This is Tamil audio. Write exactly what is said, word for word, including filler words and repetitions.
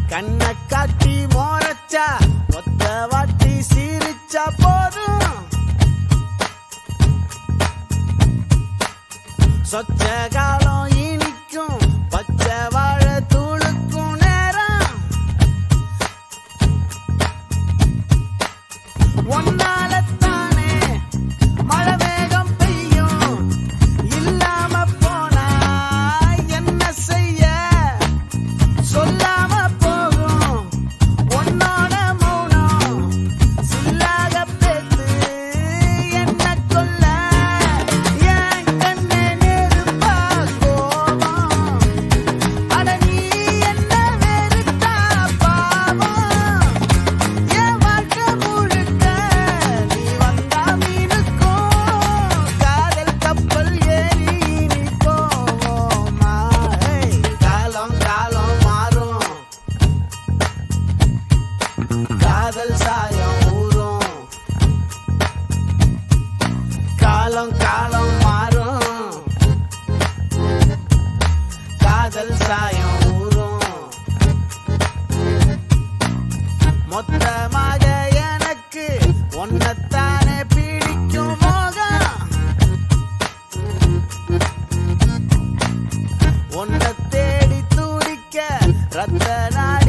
கண்ணை காட்டி மோரச்சா ஒத்த வாட்டி சீரிச்சா போதும். சொச்ச காலம் இனிக்கும் பச்சை வாழ தூளுக்கும் நேரம். ஒன்னாலத்தானே மழை வேகம் பெய்யும். இல்லாம போனா என்ன செய்ய சொல்லாம போகும். உன்னோட மௌனம் சில்லாக பேத்து என்ன கொல்ல. என் கண்ணே நெருப்பா கோபம். அட நீ என்ன வெறுத்தா பாவம். என் வாழ்க்கை முழுக்க நீ வந்தா மீனுக்கும். காதல் கப்பல் ஏறி நீ போவோமா. காலம் காலம் மாறும். காதல் சாயம் ஊறும். காலம் காலம் மாறும். காதல் சாயம் ஊறும். மொத்தமாக எனக்கு ஒன்னத்தானே பிடிக்கும் மோகம். ஒன்ன தேடி துடிக்க ரத்த நாடி